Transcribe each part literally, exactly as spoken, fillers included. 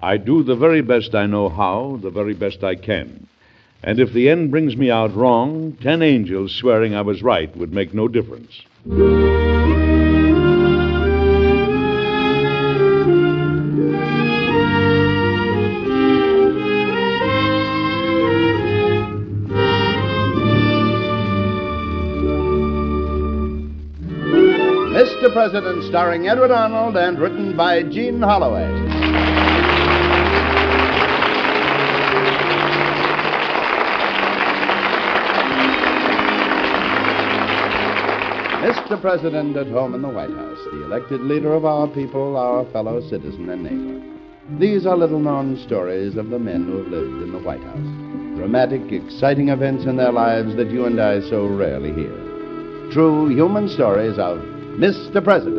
I do the very best I know how, the very best I can. And if the end brings me out wrong, ten angels swearing I was right would make no difference. Mister President, starring Edward Arnold and written by Gene Holloway. Mister President at home in the White House, the elected leader of our people, our fellow citizen and neighbor. These are little-known stories of the men who have lived in the White House. Dramatic, exciting events in their lives that you and I so rarely hear. True human stories of Mister President.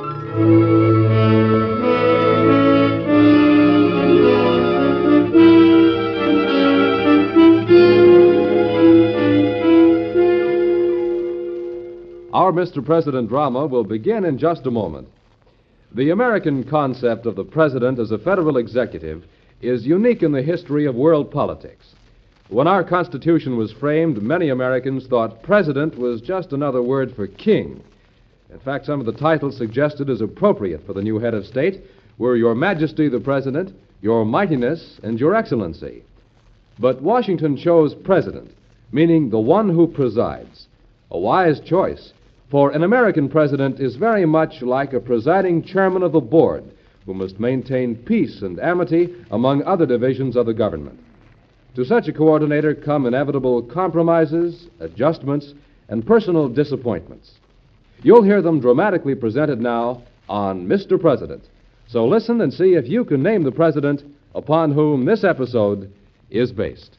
Our Mister President drama will begin in just a moment. The American concept of the president as a federal executive is unique in the history of world politics. When our Constitution was framed, many Americans thought president was just another word for king. In fact, some of the titles suggested as appropriate for the new head of state were Your Majesty the President, Your Mightiness, and Your Excellency. But Washington chose president, meaning the one who presides. A wise choice, for an American president is very much like a presiding chairman of a board who must maintain peace and amity among other divisions of the government. To such a coordinator come inevitable compromises, adjustments, and personal disappointments. You'll hear them dramatically presented now on Mister President. So listen and see if you can name the president upon whom this episode is based.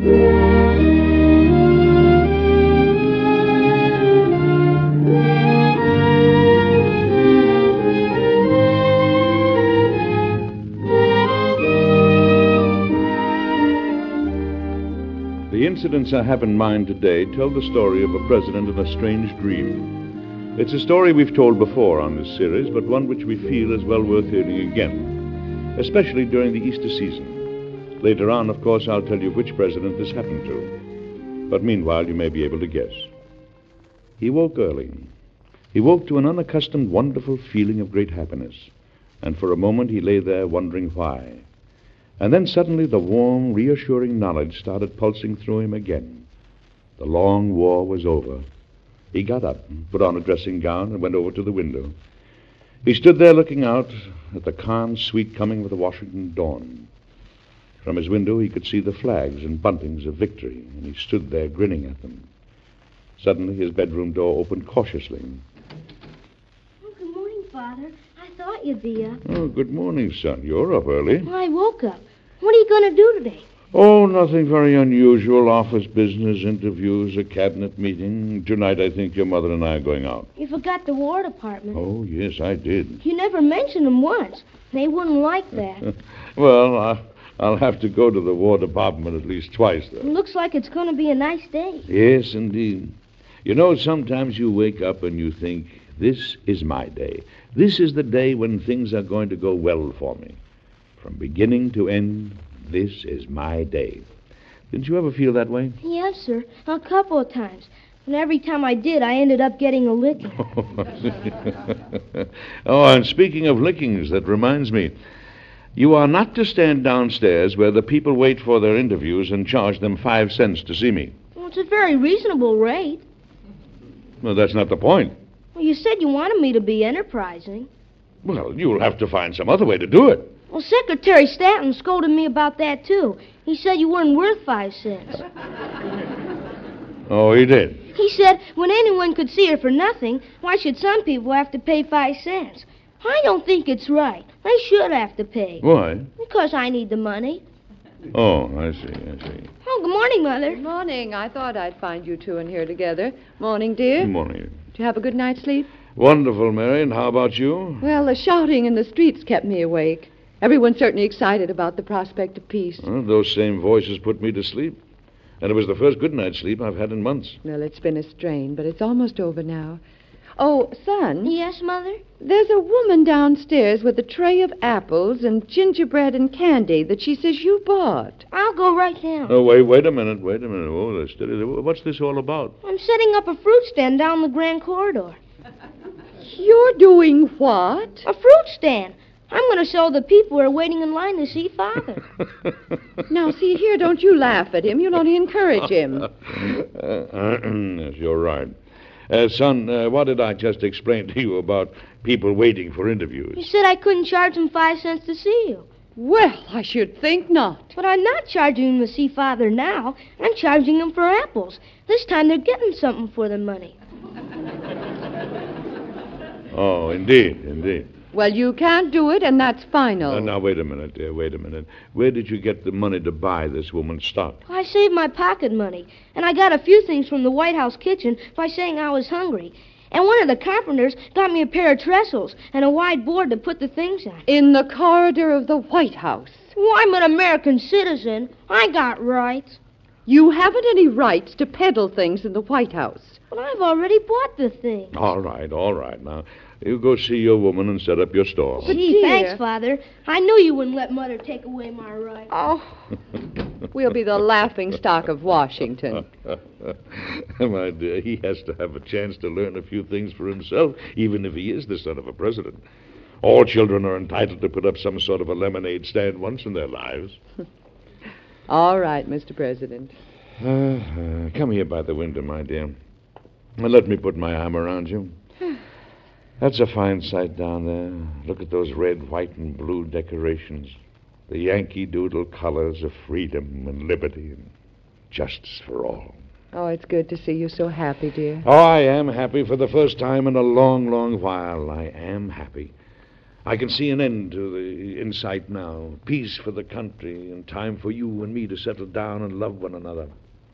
The incidents I have in mind today tell the story of a president in a strange dream. It's a story we've told before on this series, but one which we feel is well worth hearing again, especially during the Easter season. Later on, of course, I'll tell you which president this happened to. But meanwhile, you may be able to guess. He woke early. He woke to an unaccustomed, wonderful feeling of great happiness. And for a moment, he lay there wondering why. And then suddenly the warm, reassuring knowledge started pulsing through him again. The long war was over. He got up, put on a dressing gown, and went over to the window. He stood there looking out at the calm, sweet coming of the Washington dawn. From his window he could see the flags and buntings of victory, and he stood there grinning at them. Suddenly his bedroom door opened cautiously. Oh, good morning, Father. I thought you'd be up. Oh, good morning, son. You're up early. Well, I woke up. What are you going to do today? Oh, nothing very unusual. Office business, interviews, a cabinet meeting. Tonight I think your mother and I are going out. You forgot the War Department. Oh, yes, I did. You never mentioned them once. They wouldn't like that. Well, I, I'll have to go to the War Department at least twice, though. It looks like it's going to be a nice day. Yes, indeed. You know, sometimes you wake up and you think, this is my day. This is the day when things are going to go well for me. From beginning to end, this is my day. Didn't you ever feel that way? Yes, sir. A couple of times. And every time I did, I ended up getting a licking. Oh, and speaking of lickings, that reminds me. You are not to stand downstairs where the people wait for their interviews and charge them five cents to see me. Well, it's a very reasonable rate. Well, that's not the point. Well, you said you wanted me to be enterprising. Well, you'll have to find some other way to do it. Well, Secretary Stanton scolded me about that, too. He said you weren't worth five cents. Oh, he did? He said when anyone could see her for nothing, why should some people have to pay five cents? I don't think it's right. They should have to pay. Why? Because I need the money. Oh, I see, I see. Oh, good morning, Mother. Good morning. I thought I'd find you two in here together. Morning, dear. Good morning. Did you have a good night's sleep? Wonderful, Mary. And how about you? Well, the shouting in the streets kept me awake. Everyone's certainly excited about the prospect of peace. Well, those same voices put me to sleep. And it was the first good night's sleep I've had in months. Well, it's been a strain, but it's almost over now. Oh, son, Yes, Mother? there's a woman downstairs with a tray of apples and gingerbread and candy that she says you bought. I'll go right down. Oh, wait, wait a minute, wait a minute. Oh, steady. What's this all about? I'm setting up a fruit stand down the grand corridor. You're doing what? A fruit stand. I'm going to show the people who are waiting in line to see Father. Now, see here, don't you laugh at him. You'll only encourage him. Uh, yes, you're right. Uh, son, uh, what did I just explain to you about people waiting for interviews? You said I couldn't charge them five cents to see you. Well, I should think not. But I'm not charging them to see Father now. I'm charging them for apples. This time they're getting something for their money. Oh, indeed, indeed. Well, you can't do it, and that's final. Uh, now, wait a minute, uh, wait a minute. Where did you get the money to buy this woman's stock? I saved my pocket money, and I got a few things from the White House kitchen by saying I was hungry. And one of the carpenters got me a pair of trestles and a wide board to put the things on. In the corridor of the White House. Well, I'm an American citizen. I got rights. You haven't any rights to peddle things in the White House. But I've already bought the thing. All right, all right. Now, you go see your woman and set up your store. But Gee, dear. thanks, Father. I knew you wouldn't let Mother take away my rights. Oh, we'll be the laughing stock of Washington. My dear, he has to have a chance to learn a few things for himself, even if he is the son of a president. All children are entitled to put up some sort of a lemonade stand once in their lives. All right, Mister President. Uh, uh, come here by the window, my dear. And let me put my arm around you. That's a fine sight down there. Look at those red, white, and blue decorations. The Yankee Doodle colors of freedom and liberty and justice for all. Oh, it's good to see you so happy, dear. Oh, I am happy for the first time in a long, long while. I am happy. I can see an end to the in sight now. Peace for the country and time for you and me to settle down and love one another.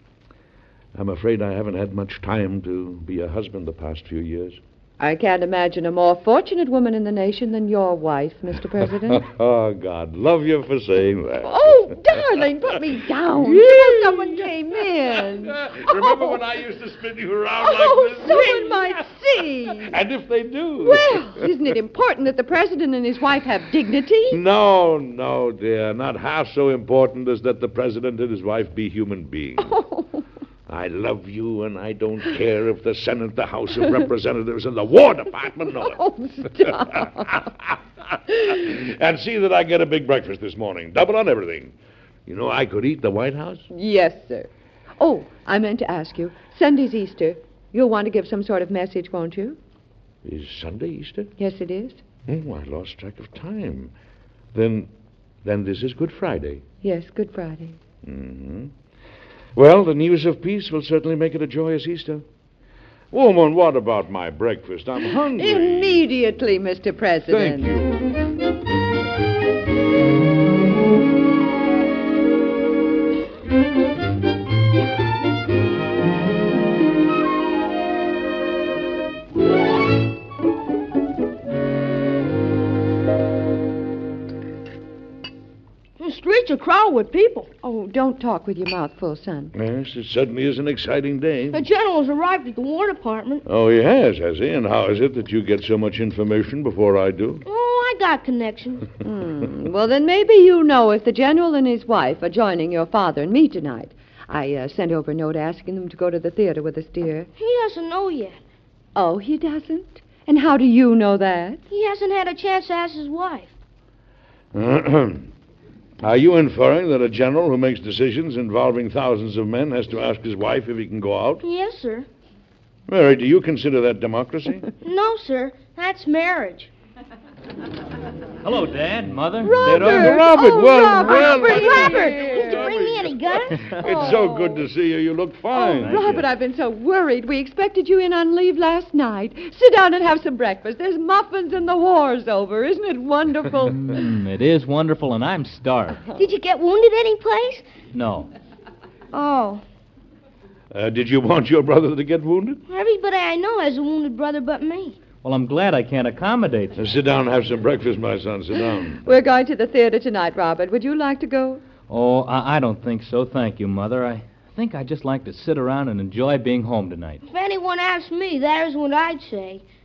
I'm afraid I haven't had much time to be a husband the past few years. I can't imagine a more fortunate woman in the nation than your wife, Mister President. Oh, God, love you for saying that. Oh, darling, put me down. Suppose someone came in. Remember when I used to spin you around Oh, like this? someone might see. And if they do? Well, isn't it important that the president and his wife have dignity? No, no, dear. Not half so important as that the president and his wife be human beings. Oh. I love you, and I don't care if the Senate, the House of Representatives, and the War Department know it. Oh, stop. And see that I get a big breakfast this morning. Double on everything. You know, I could eat the White House. Yes, sir. Oh, I meant to ask you. Sunday's Easter. You'll want to give some sort of message, won't you? Is Sunday Easter? Yes, it is. Oh, I lost track of time. Then, then this is Good Friday. Yes, Good Friday. Mm-hmm. Well, the news of peace will certainly make it a joyous Easter. Woman, what about my breakfast? I'm hungry. Immediately, Mister President. Thank you. The streets are crowded with people. Oh, don't talk with your mouth full, son. Yes, it certainly is an exciting day. The general's arrived at the War Department. Oh, he has, has he? And how is it that you get so much information before I do? Oh, I got connections. Hmm. Well, then maybe you know if the general and his wife are joining your father and me tonight. I uh, sent over a note asking them to go to the theater with us, dear. He doesn't know yet. Oh, he doesn't? And how do you know that? He hasn't had a chance to ask his wife. Are you inferring that a general who makes decisions involving thousands of men has to ask his wife if he can go out? Yes, sir. Mary, do you consider that democracy? No, sir. That's marriage. Hello, Dad, Mother. Robert! Uncle Robert, Oh, well, Robert, well, Robert, well, Robert. Did you bring me any guns? It's so good to see you. You look fine. Oh, Robert, I've been so worried. We expected you in on leave last night. Sit down and have some breakfast. There's muffins and the war's over. Isn't it wonderful? Mm, it is wonderful, and I'm starved. Did you get wounded any place? No. Oh. Uh, did you want your brother to get wounded? Everybody I know has a wounded brother but me. Well, I'm glad I can't accommodate Uh, you. sit down and have some breakfast, my son. Sit down. We're going to the theater tonight, Robert. Would you like to go? Oh, I, I don't think so, thank you, Mother. I think I'd just like to sit around and enjoy being home tonight. If anyone asked me, that is what I'd say.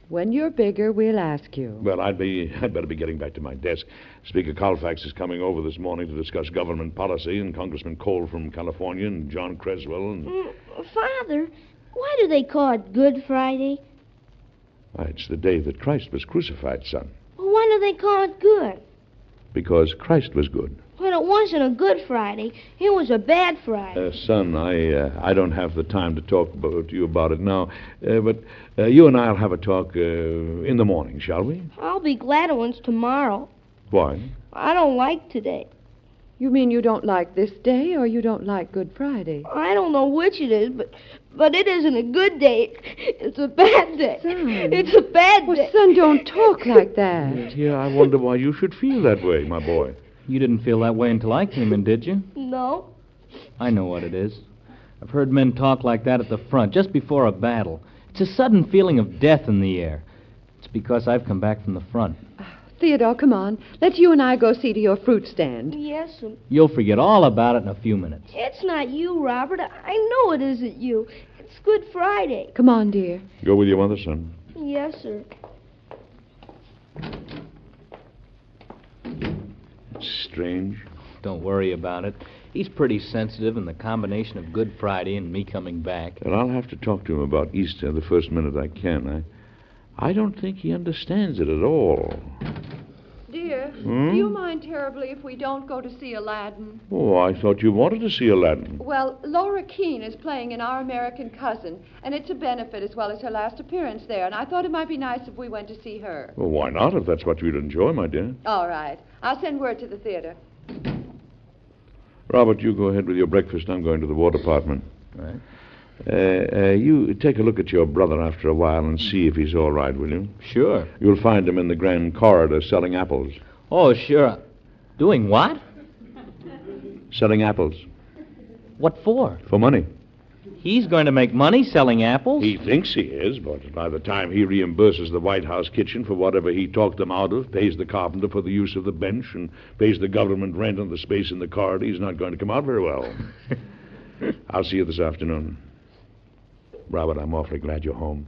When you're bigger, we'll ask you. Well, I'd be, I'd better be getting back to my desk. Speaker Colfax is coming over this morning to discuss government policy, and Congressman Cole from California, and John Creswell, and... Mm, Father, why do they call it Good Friday? Why, it's the day that Christ was crucified, son. Well, why do they call it good? Because Christ was good. Well, it wasn't a Good Friday. It was a bad Friday. Uh, son, I uh, I don't have the time to talk about, to you about it now, uh, but uh, you and I'll have a talk uh, in the morning, shall we? I'll be glad when it's tomorrow. Why? I don't like today. You mean you don't like this day, or you don't like Good Friday? I don't know which it is, but but it isn't a good day. It's a bad day. Son. It's a bad Well, day. son, don't talk like that. Yeah, I wonder why you should feel that way, my boy. You didn't feel that way until I came in, did you? No. I know what it is. I've heard men talk like that at the front, just before a battle. It's a sudden feeling of death in the air. It's because I've come back from the front. Theodore, come on. Let's you and I go see to your fruit stand. Yes, sir. You'll forget all about it in a few minutes. It's not you, Robert. I know it isn't you. It's Good Friday. Come on, dear. Go with your mother, son. Yes, sir. It's strange. Don't worry about it. He's pretty sensitive, and the combination of Good Friday and me coming back. And I'll have to talk to him about Easter the first minute I can. I, I don't think he understands it at all. Dear, Hmm? do you mind terribly if we don't go to see Aladdin? Oh, I thought you wanted to see Aladdin. Well, Laura Keene is playing in Our American Cousin, and it's a benefit as well as her last appearance there, and I thought it might be nice if we went to see her. Well, why not, if that's what you'd enjoy, my dear? All right. I'll send word to the theater. Robert, you go ahead with your breakfast. I'm going to the War Department. All right. Uh, uh, you take a look at your brother after a while and see if he's all right, will you? Sure. You'll find him in the grand corridor selling apples. Oh, sure. Doing what? Selling apples. What for? For money. He's going to make money selling apples? He thinks he is, but by the time he reimburses the White House kitchen for whatever he talked them out of, pays the carpenter for the use of the bench, and pays the government rent on the space in the corridor, he's not going to come out very well. I'll see you this afternoon. Robert, I'm awfully glad you're home.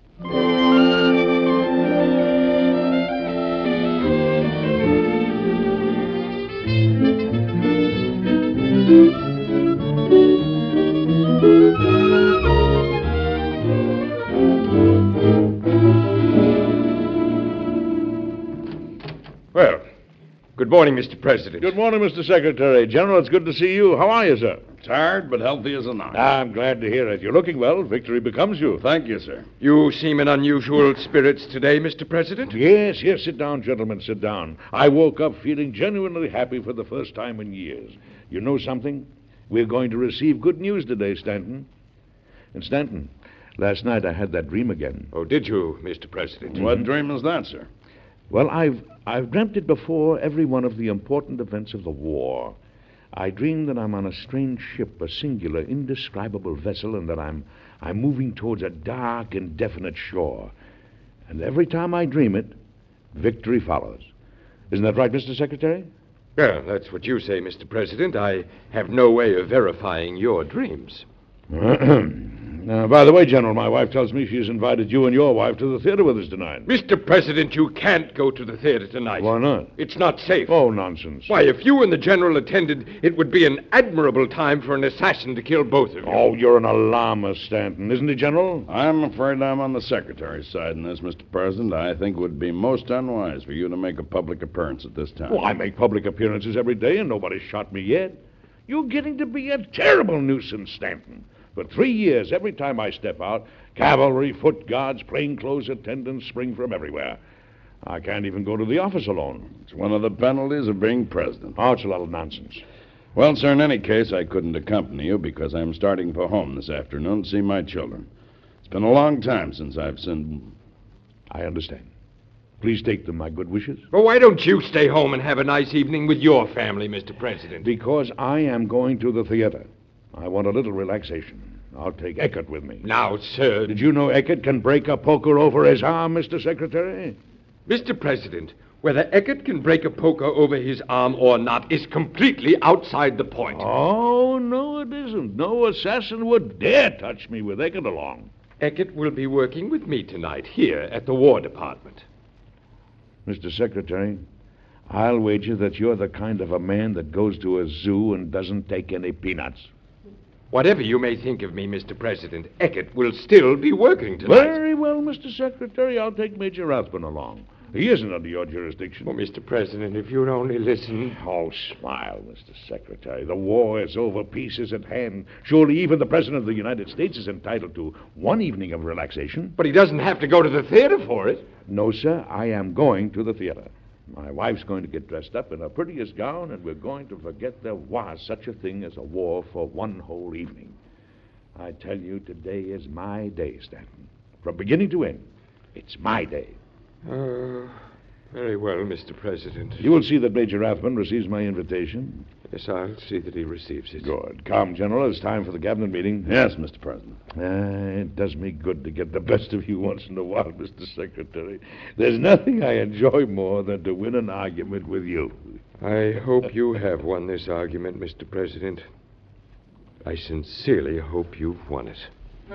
Well, good morning, Mister President. Good morning, Mister Secretary. General, it's good to see you. How are you, sir? Tired, but healthy as a nut. I'm glad to hear it. You're looking well. Victory becomes you. Thank you, sir. You seem in unusual spirits today, Mister President. Yes, yes, sit down, gentlemen, sit down. I woke up feeling genuinely happy for the first time in years. You know something? We're going to receive good news today, Stanton. And Stanton, last night I had that dream again. Oh, did you, Mister President? What dream is that, sir? Well, I've I've dreamt it before every one of the important events of the war. I dream that I'm on a strange ship, a singular, indescribable vessel, and that I'm I'm moving towards a dark, indefinite shore. And every time I dream it, victory follows. Isn't that right, Mister Secretary? Well, that's what you say, Mister President. I have no way of verifying your dreams. Now, by the way, General, my wife tells me she's invited you and your wife to the theater with us tonight. Mister President, you can't go to the theater tonight. Why not? It's not safe. Oh, nonsense. Why, if you and the General attended, it would be an admirable time for an assassin to kill both of you. Oh, you're an alarmist, Stanton, isn't it, General? I'm afraid I'm on the Secretary's side in this, Mister President. I think it would be most unwise for you to make a public appearance at this time. Oh, I make public appearances every day, and nobody's shot me yet. You're getting to be a terrible nuisance, Stanton. For three years, every time I step out, cavalry, foot guards, plainclothes attendants spring from everywhere. I can't even go to the office alone. It's one of the penalties of being president. Oh, it's a lot of nonsense. Well, sir, in any case, I couldn't accompany you because I'm starting for home this afternoon to see my children. It's been a long time since I've seen... I understand. Please take them my good wishes. Well, why don't you stay home and have a nice evening with your family, Mister President? Because I am going to the theater. I want a little relaxation. I'll take Eckert with me. Now, sir... Did you know Eckert can break a poker over his arm, Mister Secretary? Mister President, whether Eckert can break a poker over his arm or not is completely outside the point. Oh, no, it isn't. No assassin would dare touch me with Eckert along. Eckert will be working with me tonight here at the War Department. Mister Secretary, I'll wager that you're the kind of a man that goes to a zoo and doesn't take any peanuts. Whatever you may think of me, Mister President, Eckert will still be working tonight. Very well, Mister Secretary. I'll take Major Rathbun along. He isn't under your jurisdiction. Oh, Mister President, if you'd only listen. Oh, smile, Mister Secretary. The war is over. Peace is at hand. Surely even the President of the United States is entitled to one evening of relaxation. But he doesn't have to go to the theater for it. No, sir. I am going to the theater. My wife's going to get dressed up in her prettiest gown, and we're going to forget there was such a thing as a war for one whole evening. I tell you, today is my day, Stanton. From beginning to end, it's my day. Uh, very well, Mister President. You will see that Major Rathbun receives my invitation. Yes, I'll see that he receives it. Good. Come, General. It's time for the cabinet meeting. Yes, Mister President. Uh, it does me good to get the best of you once in a while, Mister Secretary. There's nothing I enjoy more than to win an argument with you. I hope you have won this argument, Mister President. I sincerely hope you've won it.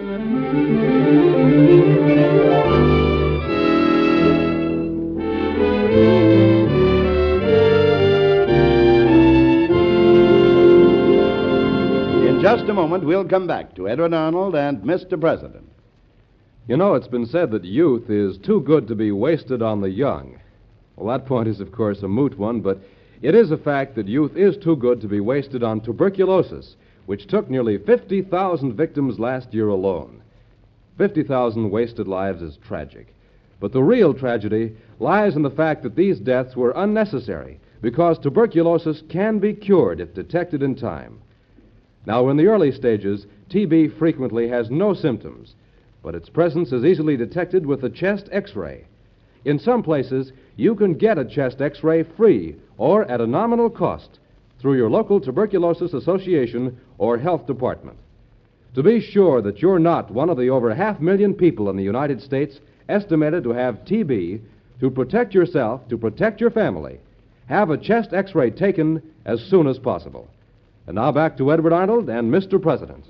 In just a moment, we'll come back to Edward Arnold and Mister President. You know, it's been said that youth is too good to be wasted on the young. Well, that point is, of course, a moot one, but it is a fact that youth is too good to be wasted on tuberculosis, which took nearly fifty thousand victims last year alone. fifty thousand wasted lives is tragic. But the real tragedy lies in the fact that these deaths were unnecessary because tuberculosis can be cured if detected in time. Now, in the early stages, T B frequently has no symptoms, but its presence is easily detected with a chest X-ray. In some places, you can get a chest X-ray free or at a nominal cost through your local tuberculosis association or health department. To be sure that you're not one of the over half million people in the United States estimated to have T B, to protect yourself, to protect your family, have a chest X-ray taken as soon as possible. And now back to Edward Arnold and Mister President.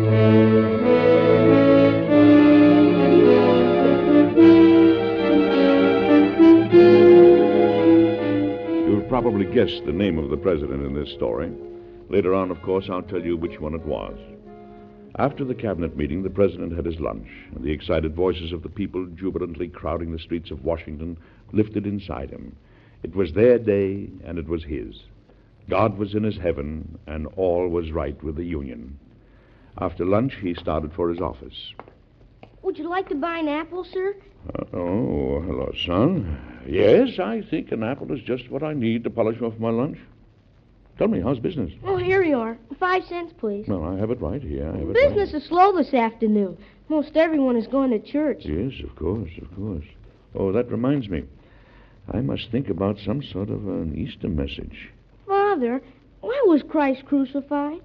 You've probably guessed the name of the president in this story. Later on, of course, I'll tell you which one it was. After the cabinet meeting, the president had his lunch, and the excited voices of the people jubilantly crowding the streets of Washington lifted inside him. It was their day, and it was his. God was in his heaven, and all was right with the Union. After lunch, he started for his office. Would you like to buy an apple, sir? Uh, oh, hello, son. Yes, I think an apple is just what I need to polish off my lunch. Tell me, how's business? Oh, here you are. Five cents, please. Well, I have it right here. I have it Business right. is slow this afternoon. Most everyone is going to church. Yes, of course, of course. Oh, that reminds me. I must think about some sort of an Easter message. Father, why was Christ crucified?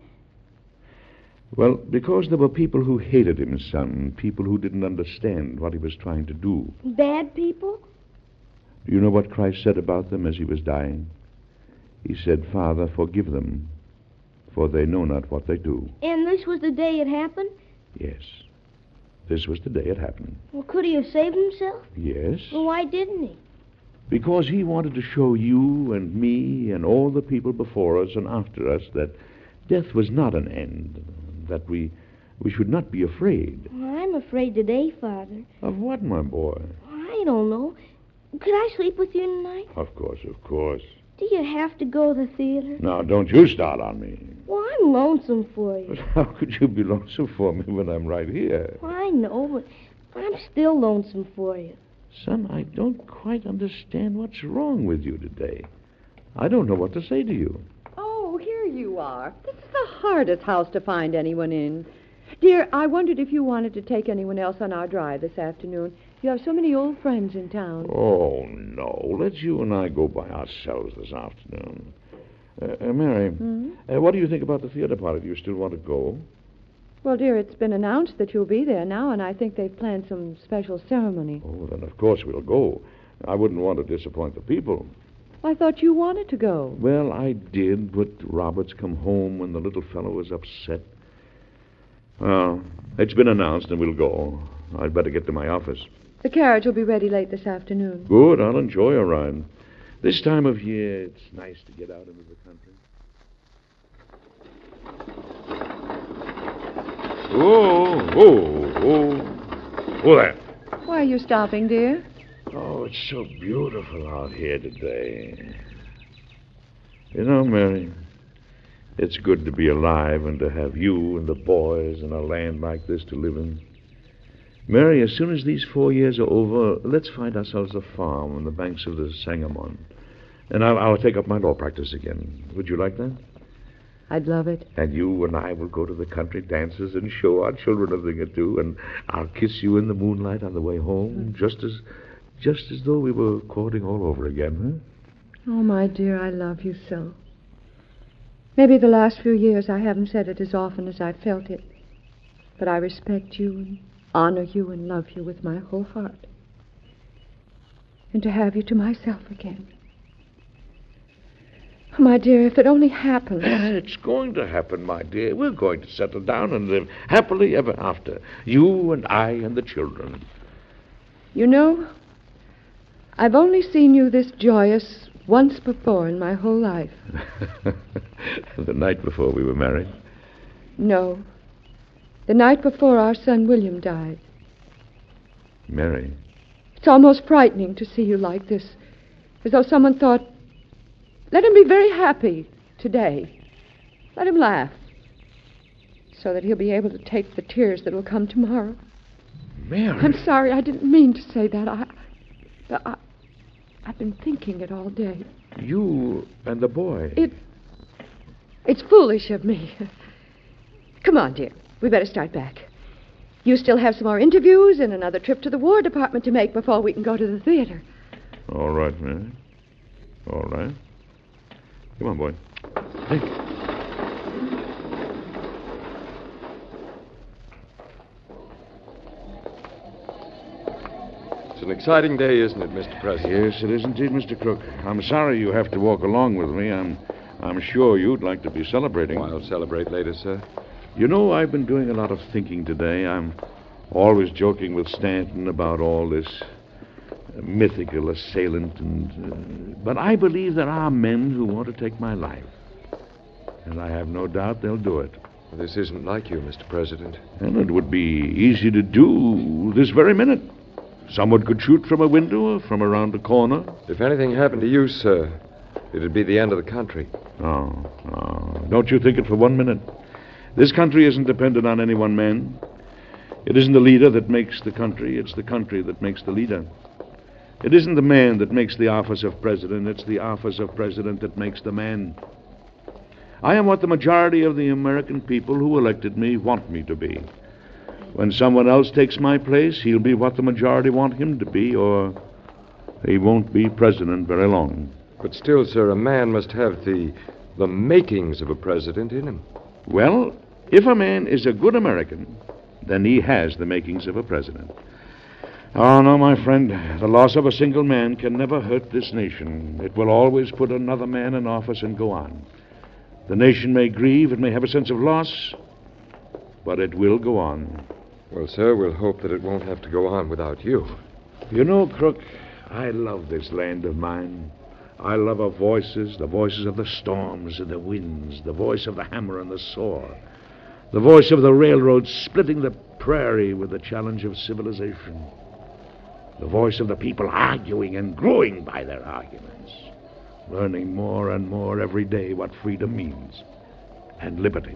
Well, because there were people who hated him, son. People who didn't understand what he was trying to do. Bad people? Do you know what Christ said about them as he was dying? He said, Father, forgive them, for they know not what they do. And this was the day it happened? Yes. This was the day it happened. Well, could he have saved himself? Yes. Well, why didn't he? Because he wanted to show you and me and all the people before us and after us that death was not an end, that we we should not be afraid. Well, I'm afraid today, Father. Of what, my boy? I don't know. Could I sleep with you tonight? Of course, of course. Do you have to go to the theater? Now, don't you start on me. Well, I'm lonesome for you. But how could you be lonesome for me when I'm right here? Well, I know, but I'm still lonesome for you. Son, I don't quite understand what's wrong with you today. I don't know what to say to you. Oh, here you are. This is the hardest house to find anyone in. Dear, I wondered if you wanted to take anyone else on our drive this afternoon. You have so many old friends in town. Oh, no. Let's you and I go by ourselves this afternoon. Uh, uh, Mary, Hmm? uh, what do you think about the theater party? Do you still want to go? Well, dear, it's been announced that you'll be there now, and I think they've planned some special ceremony. Oh, then of course we'll go. I wouldn't want to disappoint the people. I thought you wanted to go. Well, I did, but Robert's come home when the little fellow was upset. Well, it's been announced, and we'll go. I'd better get to my office. The carriage will be ready late this afternoon. Good. I'll enjoy a ride. This time of year, it's nice to get out into the country. Oh, oh, oh. Oh, there. Why are you stopping, dear? Oh, it's so beautiful out here today. You know, Mary, it's good to be alive and to have you and the boys and a land like this to live in. Mary, as soon as these four years are over, let's find ourselves a farm on the banks of the Sangamon. And I'll, I'll take up my law practice again. Would you like that? I'd love it. And you and I will go to the country dances and show our children a thing or two, and I'll kiss you in the moonlight on the way home, just as just as though we were courting all over again, huh? Oh, my dear, I love you so. Maybe the last few years I haven't said it as often as I felt it, but I respect you and honor you and love you with my whole heart. And to have you to myself again. Oh, my dear, if it only happened. It's going to happen, my dear. We're going to settle down and live happily ever after. You and I and the children. You know, I've only seen you this joyous once before in my whole life. The night before we were married? No. The night before our son William died. Mary? It's almost frightening to see you like this. As though someone thought, let him be very happy today. Let him laugh. So that he'll be able to take the tears that will come tomorrow. Mary? I'm sorry, I didn't mean to say that. I, I, I've been thinking it all day. You and the boy? It, it's foolish of me. Come on, dear. We better start back. You still have some more interviews and another trip to the War Department to make before we can go to the theater. All right, Mary. All right. Come on, boy. Hey. It's an exciting day, isn't it, Mister President? Yes, it is indeed, Mister Crook. I'm sorry you have to walk along with me. I'm, I'm sure you'd like to be celebrating. Oh, I'll celebrate later, sir. You know, I've been doing a lot of thinking today. I'm always joking with Stanton about all this mythical assailant, and uh, but I believe there are men who want to take my life. And I have no doubt they'll do it. Well, this isn't like you, Mister President. And it would be easy to do this very minute. Someone could shoot from a window or from around a corner. If anything happened to you, sir, it'd be the end of the country. Oh, oh, don't you think it for one minute. This country isn't dependent on any one man. It isn't the leader that makes the country. It's the country that makes the leader. It isn't the man that makes the office of president. It's the office of president that makes the man. I am what the majority of the American people who elected me want me to be. When someone else takes my place, he'll be what the majority want him to be, or he won't be president very long. But still, sir, a man must have the the makings of a president in him. Well, if a man is a good American, then he has the makings of a president. Oh, no, my friend, the loss of a single man can never hurt this nation. It will always put another man in office and go on. The nation may grieve, it may have a sense of loss, but it will go on. Well, sir, we'll hope that it won't have to go on without you. You know, Crook, I love this land of mine. I love our voices, the voices of the storms and the winds, the voice of the hammer and the saw, the voice of the railroad splitting the prairie with the challenge of civilization, the voice of the people arguing and growing by their arguments, learning more and more every day what freedom means, and liberty.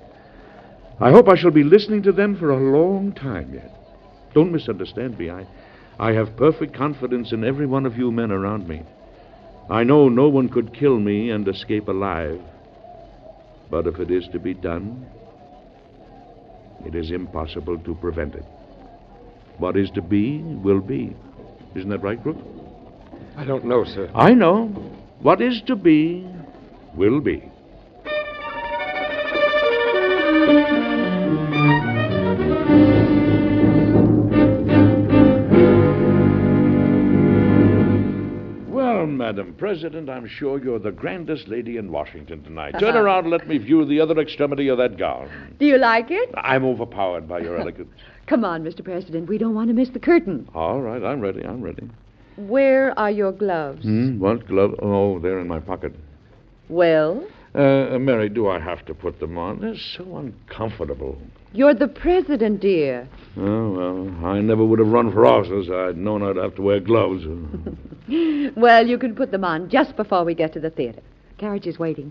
I hope I shall be listening to them for a long time yet. Don't misunderstand me. I, I have perfect confidence in every one of you men around me. I know no one could kill me and escape alive. But if it is to be done, it is impossible to prevent it. What is to be, will be. Isn't that right, Crook? I don't know, sir. I know. What is to be, will be. Madam President, I'm sure you're the grandest lady in Washington tonight. Turn around and let me view the other extremity of that gown. Do you like it? I'm overpowered by your elegance. Come on, Mister President. We don't want to miss the curtain. All right, I'm ready, I'm ready. Where are your gloves? Hmm, what glove? Oh, they're in my pocket. Well? Uh, Mary, do I have to put them on? They're so uncomfortable. You're the president, dear. Oh, well, I never would have run for office. I'd known I'd have to wear gloves. Well, you can put them on just before we get to the theater. Carriage is waiting.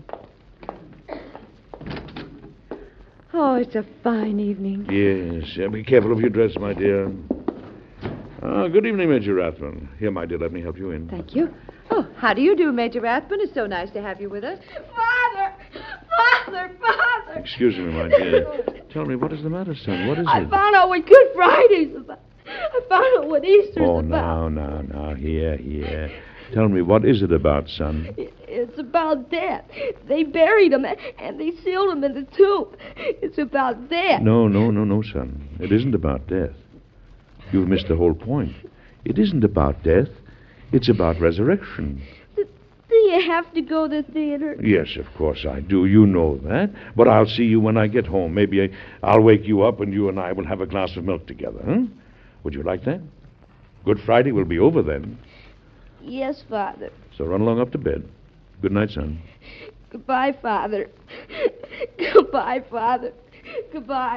Oh, it's a fine evening. Yes. Yeah, be careful of your dress, my dear. Uh, good evening, Major Rathbun. Here, my dear, let me help you in. Thank you. Oh, how do you do, Major Rathbun? It's so nice to have you with us. Father! Father! Father! Excuse me, my dear. Tell me, what is the matter, son? What is I it? found out what Good Friday's about. I found out what Easter's Oh, about. now, now, now. Here, here. Tell me, what is it about, son? It, it's about death. They buried him and they sealed him in the tomb. It's about death. No, no, no, no, son. It isn't about death. You've missed the whole point. It isn't about death. It's about resurrection. Do, do you have to go to the theater? Yes, of course I do. You know that. But I'll see you when I get home. Maybe I, I'll wake you up and you and I will have a glass of milk together, huh? Would you like that? Good Friday will be over then. Yes, Father. So run along up to bed. Good night, son. Goodbye, Father. Goodbye, Father. Goodbye.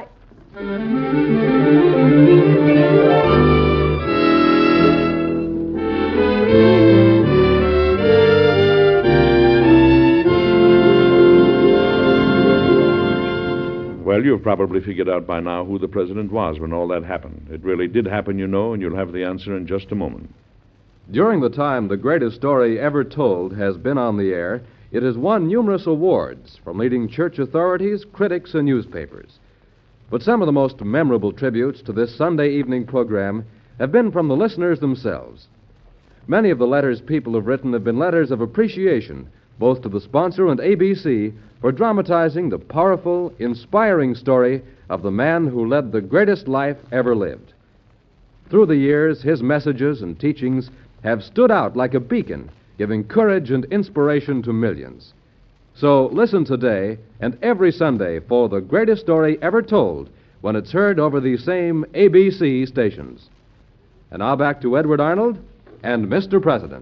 Well, you've probably figured out by now who the president was when all that happened. It really did happen, you know, and you'll have the answer in just a moment. During the time the greatest story ever told has been on the air, it has won numerous awards from leading church authorities, critics, and newspapers. But some of the most memorable tributes to this Sunday evening program have been from the listeners themselves. Many of the letters people have written have been letters of appreciation, both to the sponsor and A B C, for dramatizing the powerful, inspiring story of the man who led the greatest life ever lived. Through the years, his messages and teachings have stood out like a beacon, giving courage and inspiration to millions. So listen today and every Sunday for the greatest story ever told when it's heard over these same A B C stations. And now back to Edward Arnold and Mister President.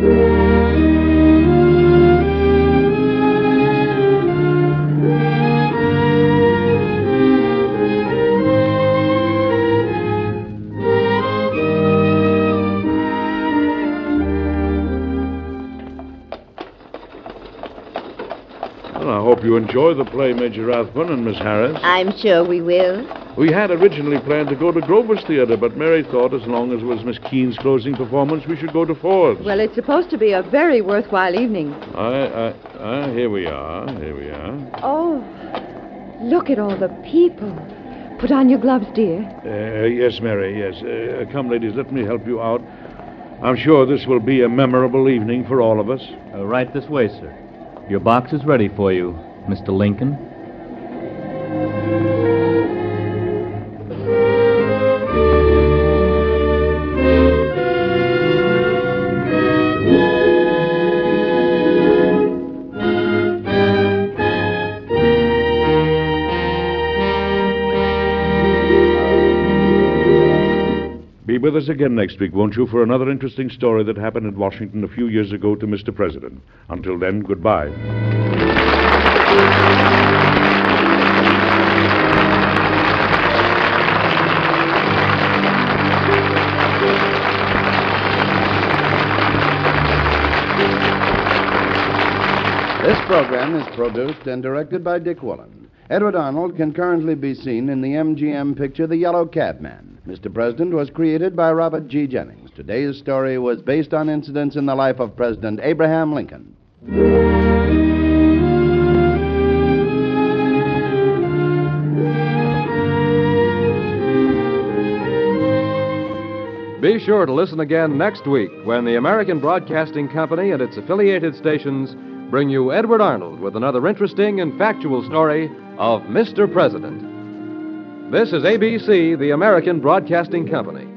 I hope you enjoy the play, Major Rathbun and Miss Harris. I'm sure we will. We had originally planned to go to Grover's Theater, but Mary thought as long as it was Miss Keene's closing performance, we should go to Ford's. Well, it's supposed to be a very worthwhile evening. I, I, I, here we are, here we are. Oh, look at all the people. Put on your gloves, dear. Uh, yes, Mary, yes. Uh, come, ladies, let me help you out. I'm sure this will be a memorable evening for all of us. Uh, right this way, sir. Your box is ready for you, Mister Lincoln. Be with us again next week, won't you, for another interesting story that happened in Washington a few years ago to Mister President. Until then, goodbye. This program is produced and directed by Dick Woolen. Edward Arnold can currently be seen in the M G M picture The Yellow Cabman. Mister President was created by Robert G. Jennings. Today's story was based on incidents in the life of President Abraham Lincoln. Be sure to listen again next week when the American Broadcasting Company and its affiliated stations bring you Edward Arnold with another interesting and factual story of Mister President. This is A B C, the American Broadcasting Company.